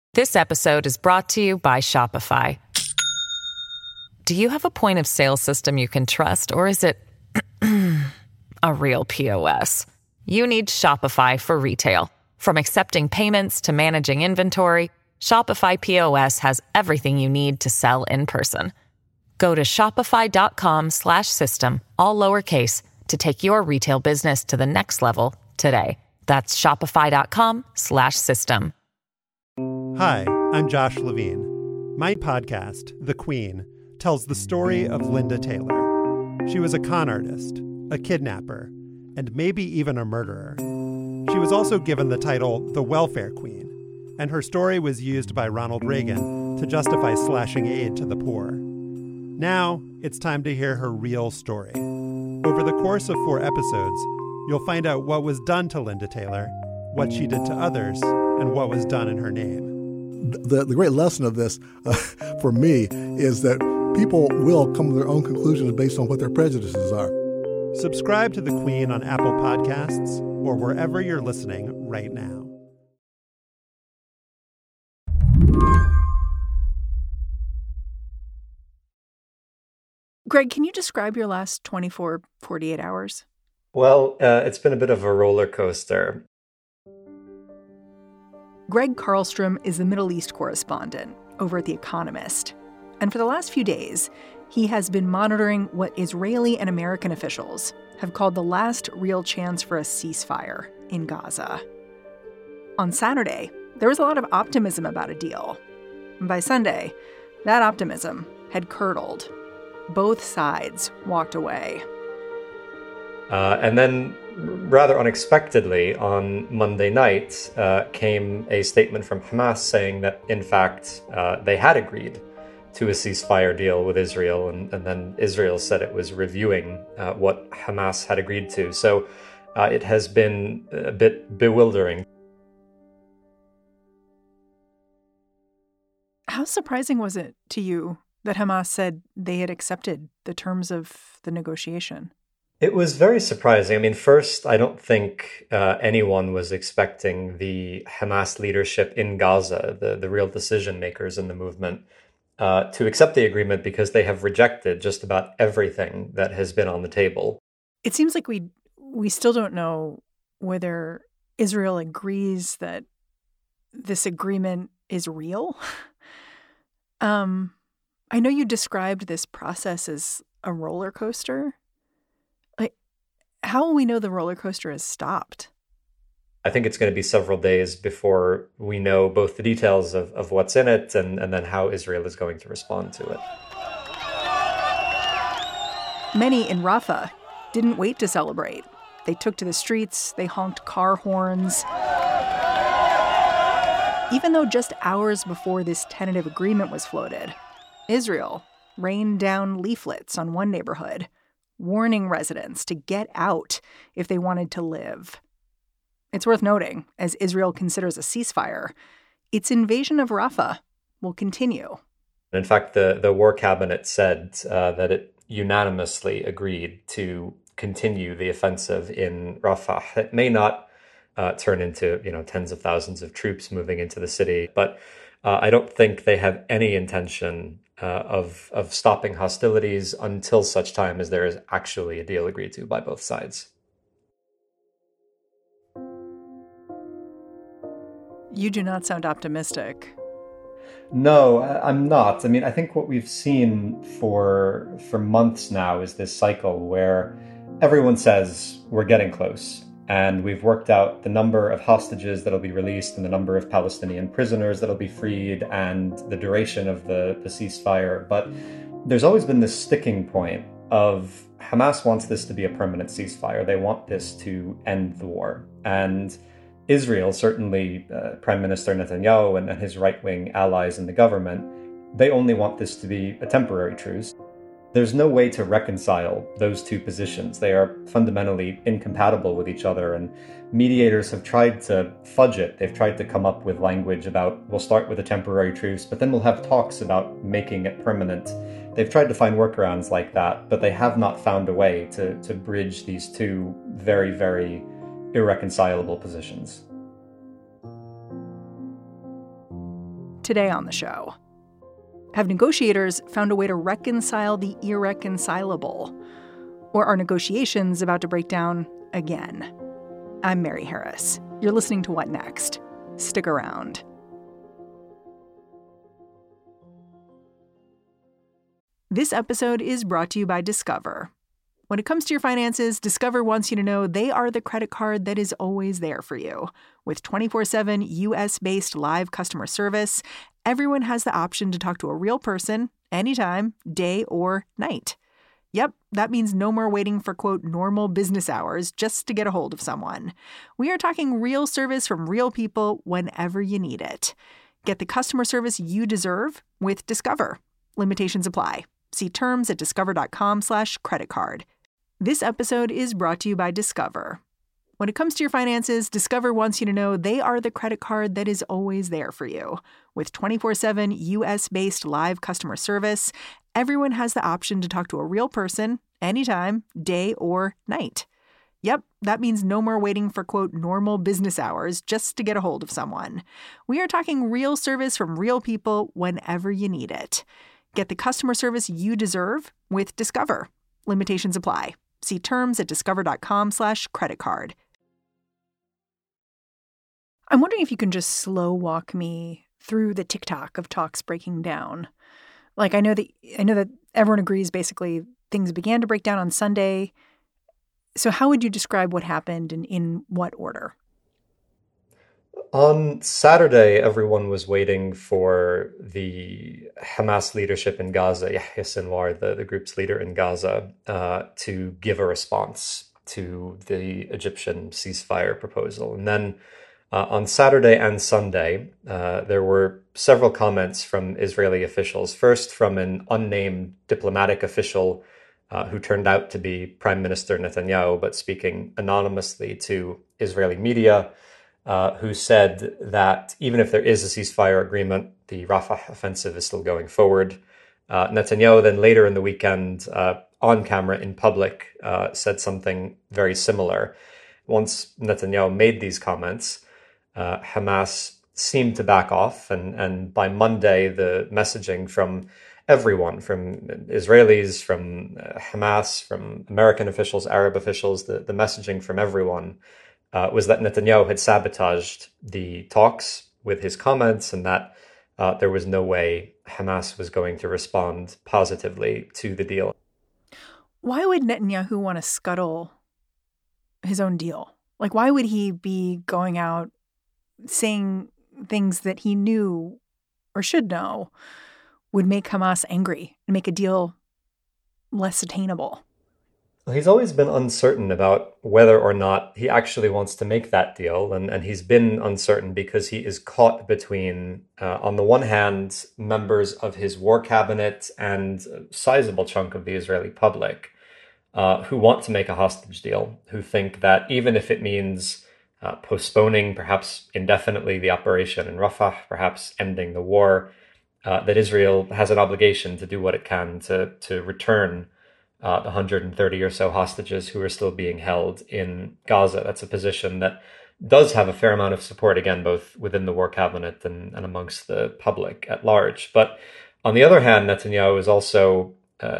This episode is brought to you by Shopify. Do you have a point of sale system you can trust, or is it a real POS? You need Shopify for retail. From accepting payments to managing inventory, Shopify POS has everything you need to sell in person. Go to shopify.com/system, all lowercase, to take your retail business to the next level today. That's shopify.com/system. Hi, I'm Josh Levine. My podcast, The Queen, tells the story of Linda Taylor. She was a con artist, a kidnapper, and maybe even a murderer. She was also given the title the Welfare Queen, and her story was used by Ronald Reagan to justify slashing aid to the poor. Now, it's time to hear her real story. Over the course of 4 episodes, you'll find out what was done to Linda Taylor, what she did to others, and what was done in her name. The great lesson of this, for me, is that people will come to their own conclusions based on what their prejudices are. Subscribe to The Queen on Apple Podcasts or wherever you're listening right now. Greg, can you describe your last 24, 48 hours? Well, it's been a bit of a roller coaster. Greg Carlstrom is the Middle East correspondent over at The Economist. And for the last few days, he has been monitoring what Israeli and American officials have called the last real chance for a ceasefire in Gaza. On Saturday, there was a lot of optimism about a deal. And by Sunday, that optimism had curdled. Both sides walked away. And then, rather unexpectedly, on Monday night, came a statement from Hamas saying that, in fact, they had agreed to a ceasefire deal with Israel, and then Israel said it was reviewing what Hamas had agreed to. So it has been a bit bewildering. How surprising was it to you that Hamas said they had accepted the terms of the negotiation? It was very surprising. I mean, first, I don't think anyone was expecting the Hamas leadership in Gaza, the real decision makers in the movement, to accept the agreement because they have rejected just about everything that has been on the table. It seems like we still don't know whether Israel agrees that this agreement is real. I know you described this process as a roller coaster. How will we know the roller coaster has stopped? I think it's going to be several days before we know both the details of what's in it and then how Israel is going to respond to it. Many in Rafah didn't wait to celebrate. They took to the streets, they honked car horns. Even though just hours before this tentative agreement was floated, Israel rained down leaflets on one neighborhood, warning residents to get out if they wanted to live. It's worth noting, as Israel considers a ceasefire, its invasion of Rafah will continue. In fact, the war cabinet said that it unanimously agreed to continue the offensive in Rafah. It may not turn into tens of thousands of troops moving into the city, but I don't think they have any intention of stopping hostilities until such time as there is actually a deal agreed to by both sides. You do not sound optimistic. No, I'm not. I mean, I think what we've seen for months now is this cycle where everyone says we're getting close. And we've worked out the number of hostages that'll be released and the number of Palestinian prisoners that'll be freed and the duration of the ceasefire. But there's always been this sticking point of Hamas wants this to be a permanent ceasefire. They want this to end the war. And Israel, certainly Prime Minister Netanyahu and his right-wing allies in the government, they only want this to be a temporary truce. There's no way to reconcile those two positions. They are fundamentally incompatible with each other, and mediators have tried to fudge it. They've tried to come up with language about, we'll start with a temporary truce, but then we'll have talks about making it permanent. They've tried to find workarounds like that, but they have not found a way to bridge these two very, very irreconcilable positions. Today on the show, have negotiators found a way to reconcile the irreconcilable? Or are negotiations about to break down again? I'm Mary Harris. You're listening to What Next? Stick around. This episode is brought to you by Discover. When it comes to your finances, Discover wants you to know they are the credit card that is always there for you. With 24/7 U.S.-based live customer service, everyone has the option to talk to a real person anytime, day or night. Yep, that means no more waiting for, quote, normal business hours just to get a hold of someone. We are talking real service from real people whenever you need it. Get the customer service you deserve with Discover. Limitations apply. See terms at discover.com/creditcard. This episode is brought to you by Discover. When it comes to your finances, Discover wants you to know they are the credit card that is always there for you. With 24/7 U.S.-based live customer service, everyone has the option to talk to a real person anytime, day or night. Yep, that means no more waiting for, quote, normal business hours just to get a hold of someone. We are talking real service from real people whenever you need it. Get the customer service you deserve with Discover. Limitations apply. See terms at discover.com/creditcard. I'm wondering if you can just slow walk me through the tick-tock of talks breaking down. Like, I know that everyone agrees basically things began to break down on Sunday. So how would you describe what happened and in what order? On Saturday, everyone was waiting for the Hamas leadership in Gaza, Yahya Sinwar, the group's leader in Gaza, to give a response to the Egyptian ceasefire proposal. And then on Saturday and Sunday, there were several comments from Israeli officials. First, from an unnamed diplomatic official who turned out to be Prime Minister Netanyahu, but speaking anonymously to Israeli media, who said that even if there is a ceasefire agreement, the Rafah offensive is still going forward. Netanyahu then later in the weekend, on camera in public, said something very similar. Once Netanyahu made these comments, Hamas seemed to back off. And by Monday, the messaging from everyone, from Israelis, from Hamas, from American officials, Arab officials, the messaging from everyone was that Netanyahu had sabotaged the talks with his comments and that there was no way Hamas was going to respond positively to the deal. Why would Netanyahu want to scuttle his own deal? Like, why would he be going out saying things that he knew or should know would make Hamas angry and make a deal less attainable? He's always been uncertain about whether or not he actually wants to make that deal. And he's been uncertain because he is caught between, on the one hand, members of his war cabinet and a sizable chunk of the Israeli public who want to make a hostage deal, who think that even if it means postponing perhaps indefinitely the operation in Rafah, perhaps ending the war, that Israel has an obligation to do what it can to return the 130 or so hostages who are still being held in Gaza. That's a position that does have a fair amount of support, again, both within the war cabinet and amongst the public at large. But on the other hand, Netanyahu is also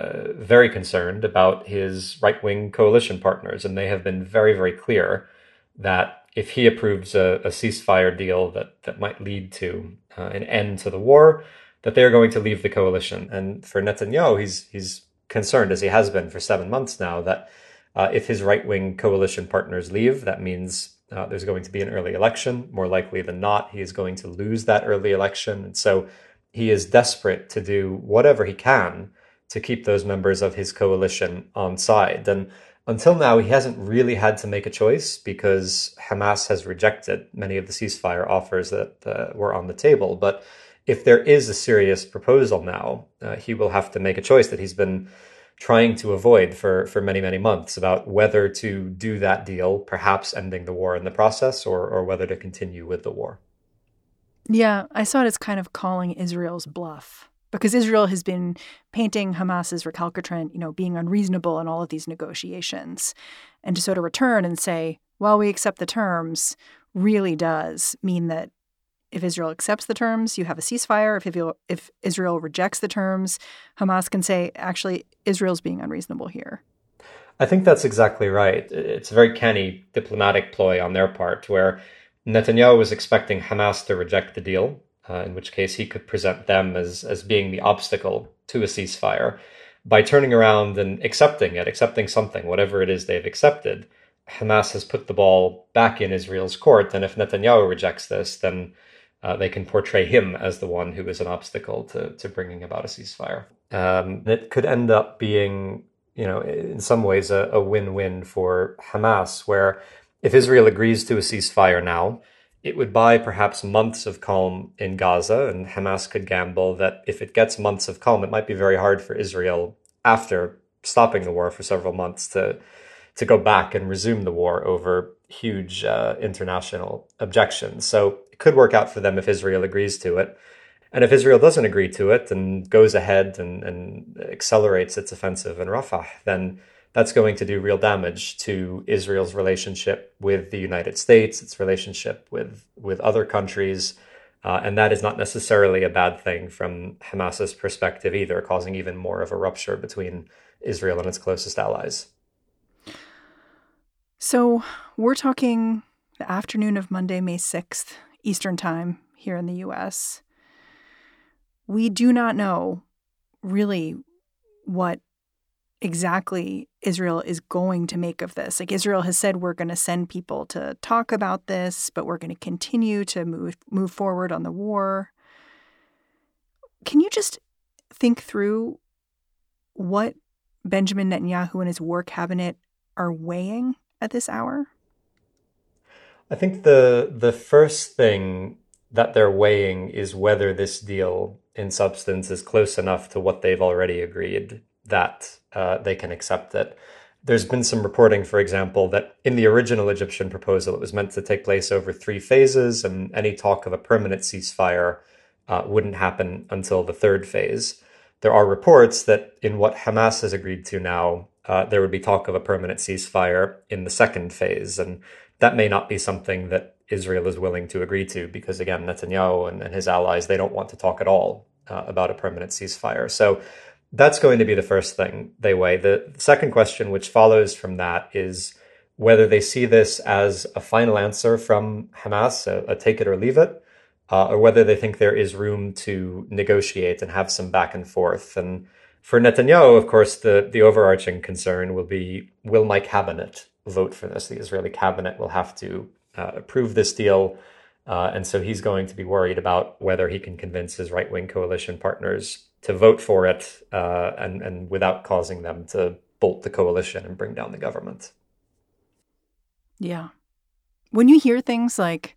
very concerned about his right-wing coalition partners, and they have been very, very clear that if he approves a ceasefire deal that might lead to an end to the war, that they're going to leave the coalition. And for Netanyahu, he's concerned, as he has been for 7 months now, that if his right-wing coalition partners leave, that means there's going to be an early election. More likely than not, he is going to lose that early election. And so he is desperate to do whatever he can to keep those members of his coalition on side. And until now, he hasn't really had to make a choice because Hamas has rejected many of the ceasefire offers that were on the table. But if there is a serious proposal now, he will have to make a choice that he's been trying to avoid for many, many months about whether to do that deal, perhaps ending the war in the process, or whether to continue with the war. Yeah, I saw it as kind of calling Israel's bluff, because Israel has been painting Hamas as recalcitrant, being unreasonable in all of these negotiations. And to sort of return and say, well, we accept the terms really does mean that If Israel accepts the terms, you have a ceasefire. If Israel rejects the terms, Hamas can say, actually, Israel's being unreasonable here. I think that's exactly right. It's a very canny diplomatic ploy on their part, where Netanyahu was expecting Hamas to reject the deal, in which case he could present them as being the obstacle to a ceasefire. By turning around and accepting something, whatever it is they've accepted, Hamas has put the ball back in Israel's court. And if Netanyahu rejects this, then they can portray him as the one who is an obstacle to bringing about a ceasefire. It could end up being, in some ways a win-win for Hamas, where if Israel agrees to a ceasefire now, it would buy perhaps months of calm in Gaza, and Hamas could gamble that if it gets months of calm, it might be very hard for Israel after stopping the war for several months to go back and resume the war over huge international objections. So it could work out for them if Israel agrees to it. And if Israel doesn't agree to it and goes ahead and accelerates its offensive in Rafah, then that's going to do real damage to Israel's relationship with the United States, its relationship with other countries. And that is not necessarily a bad thing from Hamas's perspective either, causing even more of a rupture between Israel and its closest allies. So we're talking the afternoon of Monday, May 6th, Eastern Time here in the U.S. We do not know really what exactly Israel is going to make of this. Like, Israel has said, we're going to send people to talk about this, but we're going to continue to move forward on the war. Can you just think through what Benjamin Netanyahu and his war cabinet are weighing at this hour? I think the first thing that they're weighing is whether this deal in substance is close enough to what they've already agreed that they can accept it. There's been some reporting, for example, that in the original Egyptian proposal, it was meant to take place over 3 phases, and any talk of a permanent ceasefire wouldn't happen until the 3rd phase. There are reports that in what Hamas has agreed to now, there would be talk of a permanent ceasefire in the 2nd phase. And that may not be something that Israel is willing to agree to because, again, Netanyahu and his allies, they don't want to talk at all about a permanent ceasefire. So that's going to be the first thing they weigh. The second question, which follows from that, is whether they see this as a final answer from Hamas, a take it or leave it, or whether they think there is room to negotiate and have some back and forth. And for Netanyahu, of course, the overarching concern will be, will my cabinet vote for this? The Israeli cabinet will have to approve this deal. And so he's going to be worried about whether he can convince his right-wing coalition partners to vote for it and without causing them to bolt the coalition and bring down the government. Yeah. When you hear things like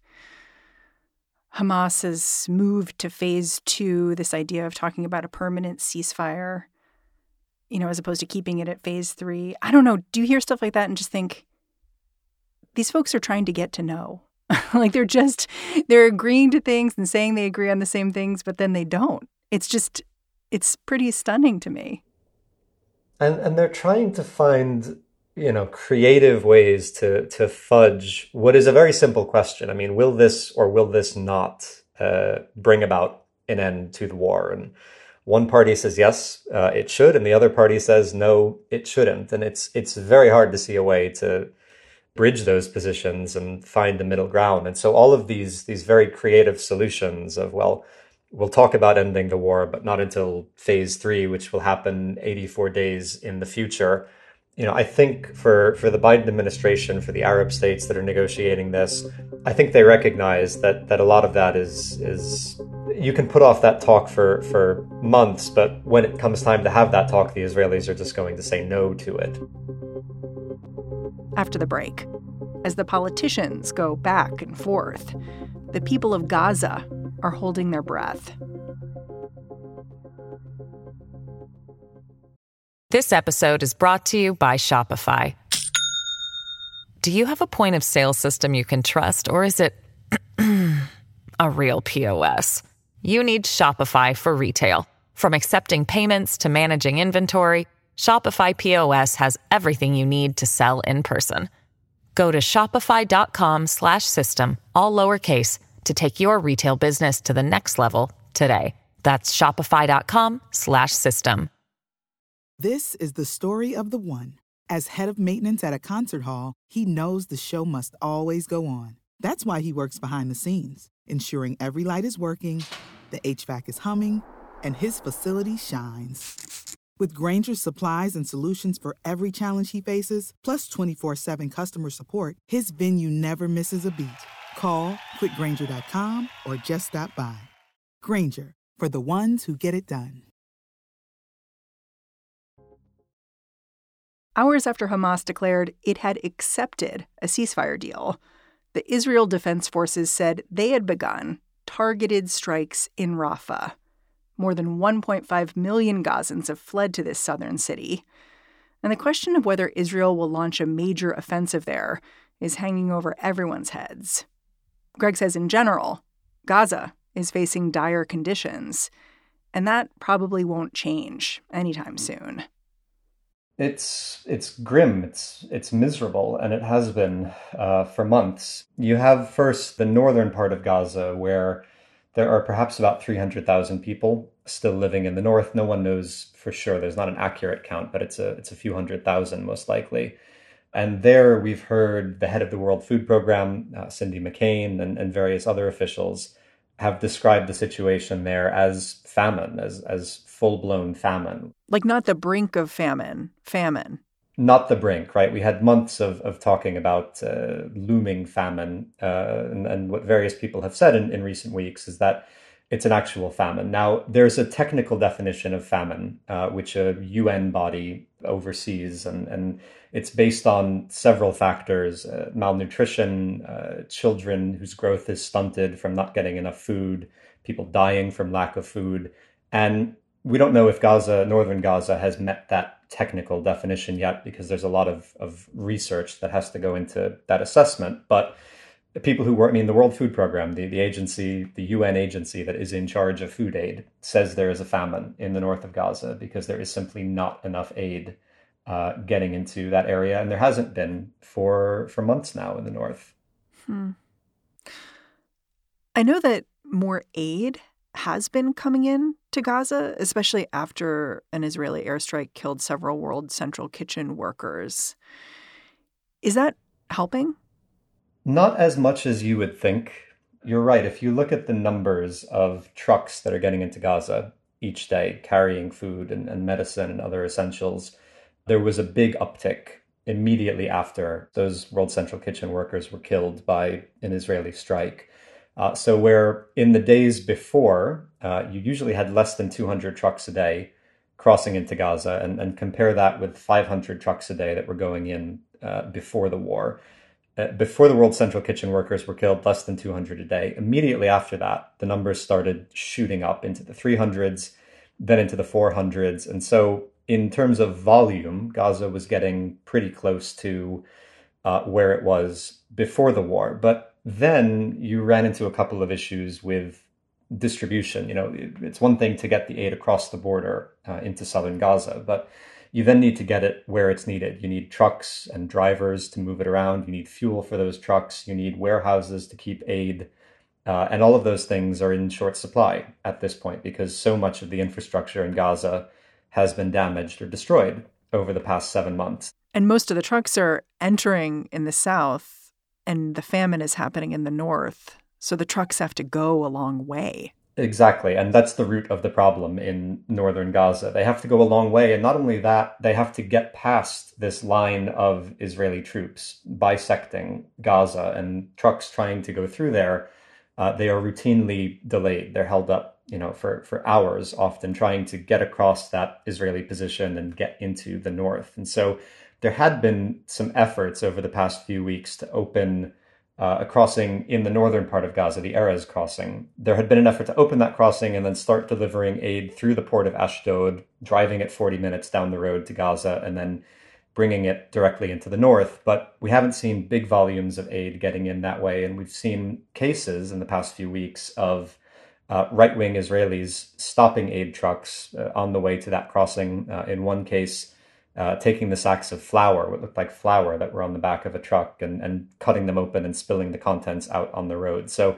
Hamas has moved to phase 2, this idea of talking about a permanent ceasefire, as opposed to keeping it at phase 3, I don't know. Do you hear stuff like that and just think, these folks are trying to get to know? Like they're agreeing to things and saying they agree on the same things, but then they don't. It's pretty stunning to me. And they're trying to find, creative ways to fudge what is a very simple question. I mean, will this or will this not bring about an end to the war? And one party says, yes, it should. And the other party says, no, it shouldn't. And it's very hard to see a way to bridge those positions and find the middle ground. And so all of these very creative solutions of, well, we'll talk about ending the war, but not until phase 3, which will happen 84 days in the future. I think for the Biden administration, for the Arab states that are negotiating this, I think they recognize that a lot of that is you can put off that talk for months, but when it comes time to have that talk, the Israelis are just going to say no to it. After the break, as the politicians go back and forth, the people of Gaza are holding their breath. This episode is brought to you by Shopify. Do you have a point of sale system you can trust, or is it a real POS? You need Shopify for retail. From accepting payments to managing inventory, Shopify POS has everything you need to sell in person. Go to shopify.com/system, all lowercase, to take your retail business to the next level today. That's shopify.com/system. This is the story of the one. As head of maintenance at a concert hall, he knows the show must always go on. That's why he works behind the scenes, ensuring every light is working, the HVAC is humming, and his facility shines. With Grainger's supplies and solutions for every challenge he faces, plus 24/7 customer support, his venue never misses a beat. Call quickgrainger.com or just stop by. Grainger, for the ones who get it done. Hours after Hamas declared it had accepted a ceasefire deal, the Israel Defense Forces said they had begun targeted strikes in Rafah. More than 1.5 million Gazans have fled to this southern city. And the question of whether Israel will launch a major offensive there is hanging over everyone's heads. Greg says in general, Gaza is facing dire conditions, and that probably won't change anytime soon. It's grim, it's miserable, and it has been for months. You have first the northern part of Gaza, where there are perhaps about 300,000 people still living in the north. No one knows for sure. There's not an accurate count, but it's a few 100,000 most likely. And there we've heard the head of the World Food Program, Cindy McCain, and various other officials have described the situation there as famine, as full-blown famine. Like not the brink of famine. Not the brink, right? We had months of talking about looming famine, and what various people have said in recent weeks is that it's an actual famine. Now, there's a technical definition of famine, which a UN body oversees, and it's based on several factors: malnutrition, children whose growth is stunted from not getting enough food, people dying from lack of food. And we don't know if northern Gaza has met that technical definition yet, because there's a lot of research that has to go into that assessment. But the people who work, the World Food Program, the agency, the UN agency that is in charge of food aid, says there is a famine in the north of Gaza because there is simply not enough aid getting into that area. And there hasn't been for months now in the north. I know that more aid has been coming in to Gaza, especially after an Israeli airstrike killed several World Central Kitchen workers. Is that helping? Not as much as you would think. You're right. If you look at the numbers of trucks that are getting into Gaza each day, carrying food and medicine and other essentials, there was a big uptick immediately after those World Central Kitchen workers were killed by an Israeli strike. So where in the days before, you usually had less than 200 trucks a day crossing into Gaza, and compare that with 500 trucks a day that were going in before the war. Before the World Central Kitchen workers were killed, less than 200 a day. Immediately after that, the numbers started shooting up into the 300s, then into the 400s. And so in terms of volume, Gaza was getting pretty close to where it was before the war. But then you ran into a couple of issues with distribution. It's one thing to get the aid across the border into southern Gaza, but you then need to get it where it's needed. You need trucks and drivers to move it around. You need fuel for those trucks. You need warehouses to keep aid. And all of those things are in short supply at this point because so much of the infrastructure in Gaza has been damaged or destroyed over the past 7 months. And most of the trucks are entering in the south, and the famine is happening in the north. So the trucks have to go a long way. Exactly. And that's the root of the problem in northern Gaza. They have to go a long way. And not only that, they have to get past this line of Israeli troops bisecting Gaza, and trucks trying to go through there. They are routinely delayed. They're held up, for hours, often trying to get across that Israeli position and get into the north. And so there had been some efforts over the past few weeks to open a crossing in the northern part of Gaza, the Erez crossing. There had been an effort to open that crossing and then start delivering aid through the port of Ashdod, driving it 40 minutes down the road to Gaza, and then bringing it directly into the north. But we haven't seen big volumes of aid getting in that way. And we've seen cases in the past few weeks of right-wing Israelis stopping aid trucks on the way to that crossing. In one case, taking the sacks of flour, what looked like flour that were on the back of a truck, and cutting them open and spilling the contents out on the road. So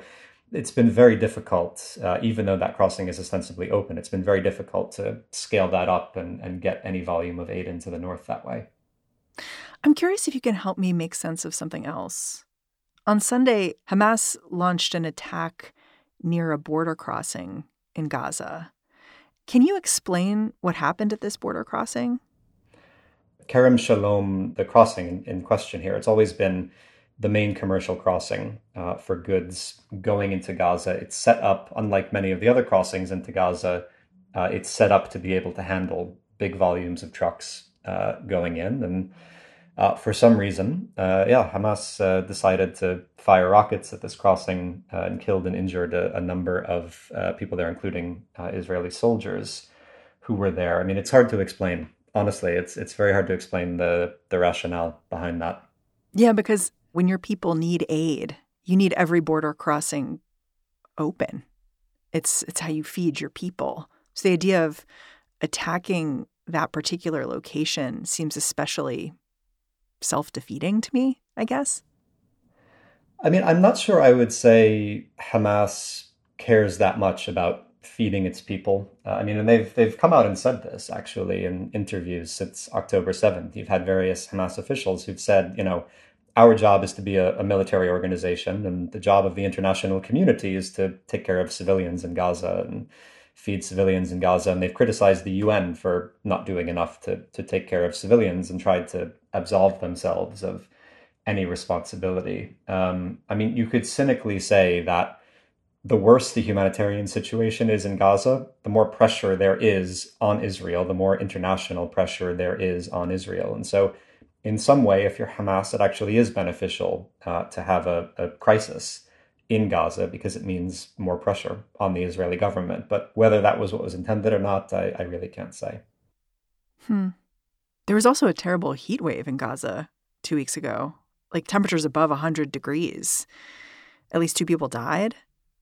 it's been very difficult, even though that crossing is ostensibly open, it's been very difficult to scale that up and get any volume of aid into the north that way. I'm curious if you can help me make sense of something else. On Sunday, Hamas launched an attack near a border crossing in Gaza. Can you explain what happened at this border crossing? Kerem Shalom, the crossing in question here, it's always been the main commercial crossing for goods going into Gaza. It's set up, unlike many of the other crossings into Gaza, it's set up to be able to handle big volumes of trucks going in. And for some reason, Hamas decided to fire rockets at this crossing and killed and injured a number of people there, including Israeli soldiers who were there. I mean, it's hard to explain. Honestly, it's very hard to explain the rationale behind that. Yeah, because when your people need aid, you need every border crossing open. It's how you feed your people. So the idea of attacking that particular location seems especially self-defeating to me, I guess. I mean, I'm not sure I would say Hamas cares that much about feeding its people. And they've come out and said this actually in interviews since October 7th. You've had various Hamas officials who've said, our job is to be a military organization, and the job of the international community is to take care of civilians in Gaza and feed civilians in Gaza. And they've criticized the UN for not doing enough to take care of civilians and tried to absolve themselves of any responsibility. You could cynically say that the worse the humanitarian situation is in Gaza, the more pressure there is on Israel, the more international pressure there is on Israel. And so in some way, if you're Hamas, it actually is beneficial to have a crisis in Gaza because it means more pressure on the Israeli government. But whether that was what was intended or not, I really can't say. There was also a terrible heat wave in Gaza 2 weeks ago, like temperatures above 100 degrees. At least 2 people died.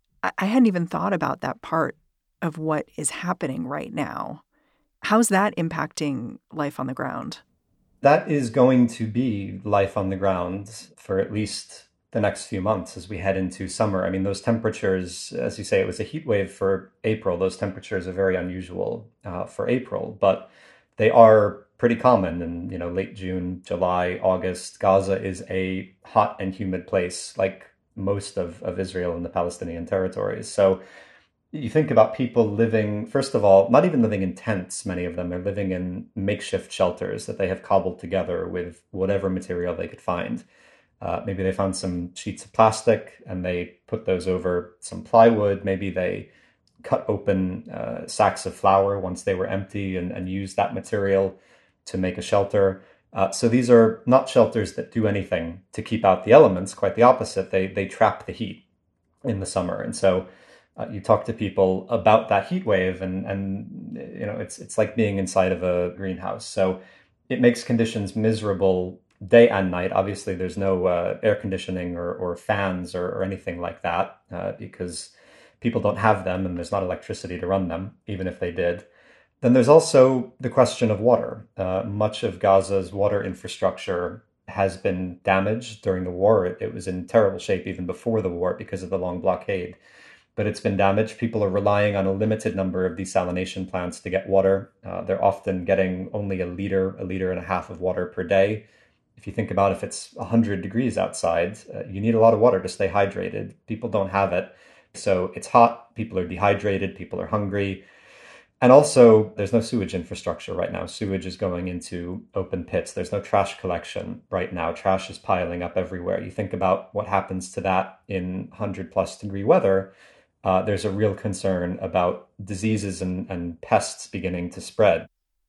I hadn't even thought about that part of what is happening right now. How's that impacting life on the ground? That is going to be life on the ground for at least the next few months as we head into summer. I mean, those temperatures, as you say, it was a heat wave for April. Those temperatures are very unusual for April, but they are pretty common in late June, July, August. Gaza is a hot and humid place, like most of Israel and the Palestinian territories. So you think about people living, first of all, not even living in tents. Many of them are living in makeshift shelters that they have cobbled together with whatever material they could find. Maybe they found some sheets of plastic and they put those over some plywood. Maybe they cut open sacks of flour once they were empty and used that material to make a shelter. So these are not shelters that do anything to keep out the elements. Quite the opposite. They trap the heat in the summer. And so you talk to people about that heat wave and it's like being inside of a greenhouse. So it makes conditions miserable day and night. Obviously, there's no air conditioning or fans or anything like that because people don't have them and there's not electricity to run them, even if they did. Then there's also the question of water. Much of Gaza's water infrastructure has been damaged during the war. It was in terrible shape even before the war because of the long blockade. But it's been damaged. People are relying on a limited number of desalination plants to get water. They're often getting only a liter and a half of water per day. If you think about if it's 100 degrees outside, you need a lot of water to stay hydrated. People don't have it. So it's hot, people are dehydrated, people are hungry. And also, there's no sewage infrastructure right now. Sewage is going into open pits. There's no trash collection right now. Trash is piling up everywhere. You think about what happens to that in 100+ degree weather. There's a real concern about diseases and pests beginning to spread.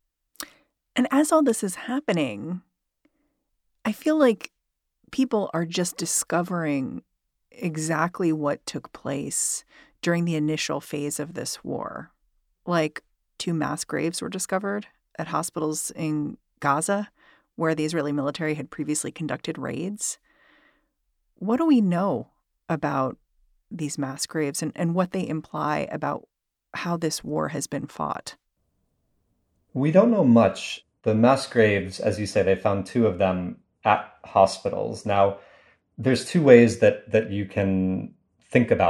And as all this is happening, I feel like people are just discovering exactly what took place during the initial phase of this war. Like 2 mass graves were discovered at hospitals in Gaza, where the Israeli military had previously conducted raids. What do we know about these mass graves and what they imply about how this war has been fought? We don't know much. The mass graves, as you say, they found 2 of them at hospitals. Now, there's 2 ways that you can think about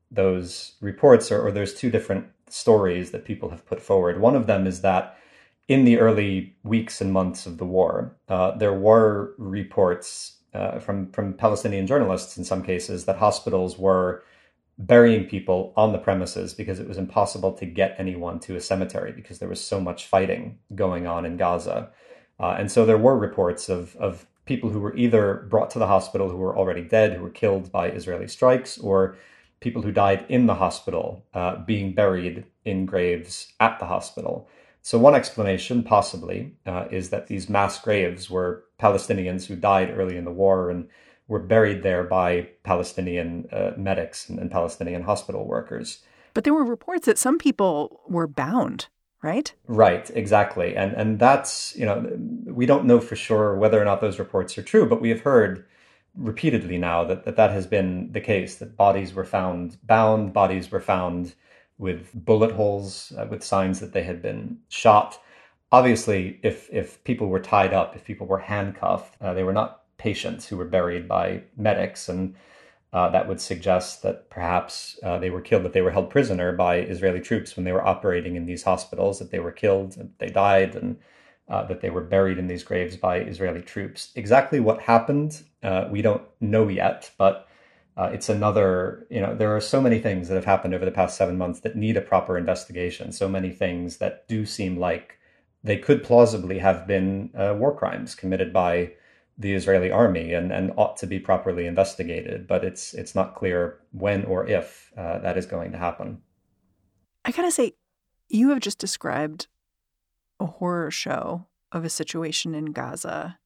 those reports, or there's two different stories that people have put forward. One of them is that in the early weeks and months of the war, there were reports from Palestinian journalists in some cases that hospitals were burying people on the premises because it was impossible to get anyone to a cemetery because there was so much fighting going on in Gaza. And so there were reports of people who were either brought to the hospital who were already dead, who were killed by Israeli strikes, or people who died in the hospital being buried in graves at the hospital. So one explanation, possibly, is that these mass graves were Palestinians who died early in the war and were buried there by Palestinian medics and Palestinian hospital workers. But there were reports that some people were bound, right? Right, exactly. And that's, we don't know for sure whether or not those reports are true, but we have heard repeatedly now that has been the case, that bodies were found bound, bodies were found with bullet holes, with signs that they had been shot. Obviously, if people were tied up, if people were handcuffed, they were not patients who were buried by medics, and that would suggest that perhaps they were killed, that they were held prisoner by Israeli troops when they were operating in these hospitals, that they were killed, and they died, and that they were buried in these graves by Israeli troops. Exactly what happened, we don't know yet, but it's another, there are so many things that have happened over the past 7 months that need a proper investigation, so many things that do seem like they could plausibly have been war crimes committed by the Israeli army and ought to be properly investigated, but it's not clear when or if that is going to happen. I gotta say, you have just described a horror show of a situation in Gaza.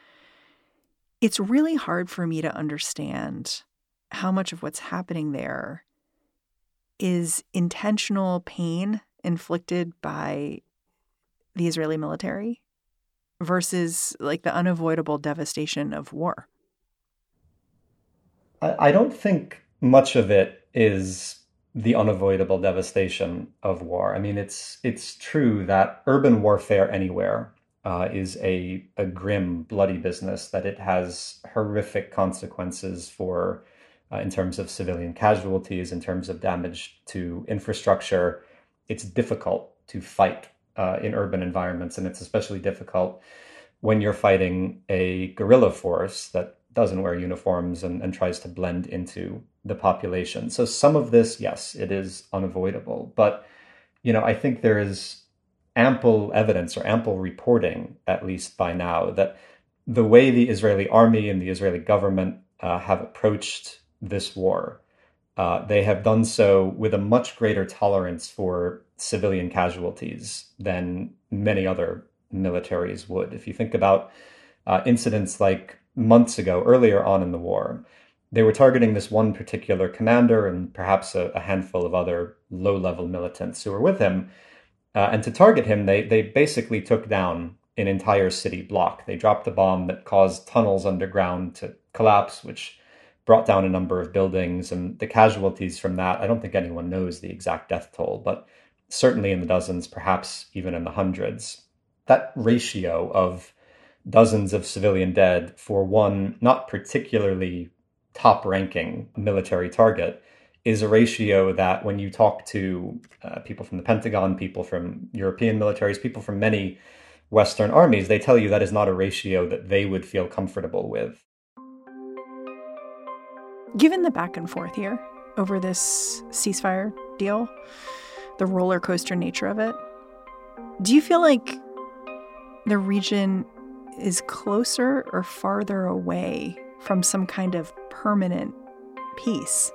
It's really hard for me to understand how much of what's happening there is intentional pain inflicted by the Israeli military versus like the unavoidable devastation of war. I don't think much of it is the unavoidable devastation of war. I mean, it's true that urban warfare anywhere is a grim, bloody business, that it has horrific consequences for in terms of civilian casualties, in terms of damage to infrastructure. It's difficult to fight in urban environments, and it's especially difficult when you're fighting a guerrilla force that doesn't wear uniforms and tries to blend into the population. So some of this, yes, it is unavoidable. But, I think there is ample evidence or ample reporting, at least by now, that the way the Israeli army and the Israeli government have approached this war, they have done so with a much greater tolerance for civilian casualties than many other militaries would. If you think about incidents like months ago, earlier on in the war, they were targeting this one particular commander and perhaps a handful of other low-level militants who were with him. And to target him, they basically took down an entire city block. They dropped a bomb that caused tunnels underground to collapse, which brought down a number of buildings. And the casualties from that, I don't think anyone knows the exact death toll, but certainly in the dozens, perhaps even in the hundreds. That ratio of dozens of civilian dead for one not particularly top-ranking military target is a ratio that when you talk to people from the Pentagon, people from European militaries, people from many Western armies, they tell you that is not a ratio that they would feel comfortable with. Given the back and forth here over this ceasefire deal, the roller coaster nature of it, do you feel like the region is closer or farther away from some kind of permanent peace?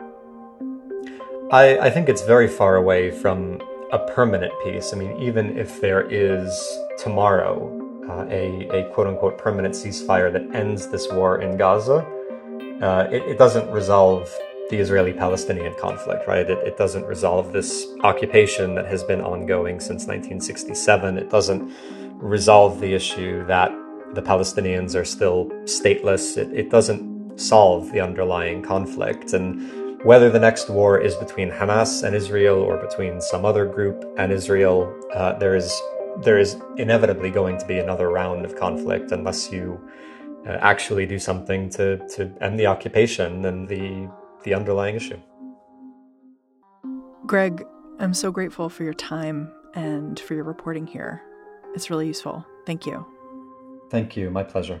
I think it's very far away from a permanent peace. I mean, even if there is tomorrow a quote-unquote permanent ceasefire that ends this war in Gaza, it doesn't resolve the Israeli-Palestinian conflict, right? It doesn't resolve this occupation that has been ongoing since 1967. It doesn't resolve the issue that the Palestinians are still stateless. It doesn't solve the underlying conflict. And whether the next war is between Hamas and Israel or between some other group and Israel, there is inevitably going to be another round of conflict unless you actually do something to end the occupation and the underlying issue. Greg, I'm so grateful for your time and for your reporting here. It's really useful. Thank you. Thank you. My pleasure.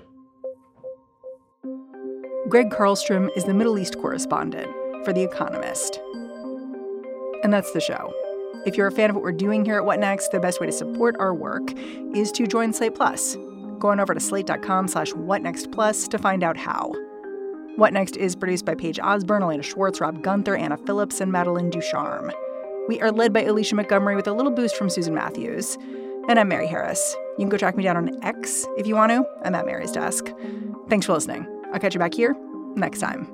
Greg Karlstrom is the Middle East correspondent for The Economist. And that's the show. If you're a fan of what we're doing here at What Next, the best way to support our work is to join Slate Plus. Go on over to slate.com/whatnextplus to find out how. What Next is produced by Paige Osborne, Elena Schwartz, Rob Gunther, Anna Phillips, and Madeline Ducharme. We are led by Alicia Montgomery with a little boost from Susan Matthews. And I'm Mary Harris. You can go track me down on X if you want to. I'm at Mary's desk. Thanks for listening. I'll catch you back here next time.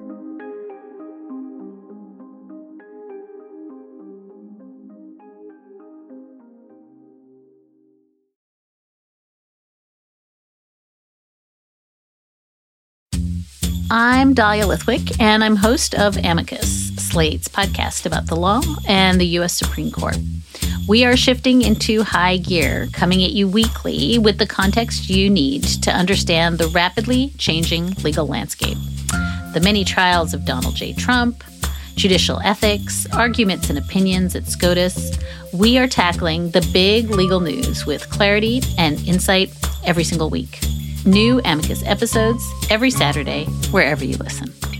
I'm Dahlia Lithwick, and I'm host of Amicus, Slate's podcast about the law and the U.S. Supreme Court. We are shifting into high gear, coming at you weekly with the context you need to understand the rapidly changing legal landscape. The many trials of Donald J. Trump, judicial ethics, arguments and opinions at SCOTUS. We are tackling the big legal news with clarity and insight every single week. New Amicus episodes every Saturday, wherever you listen.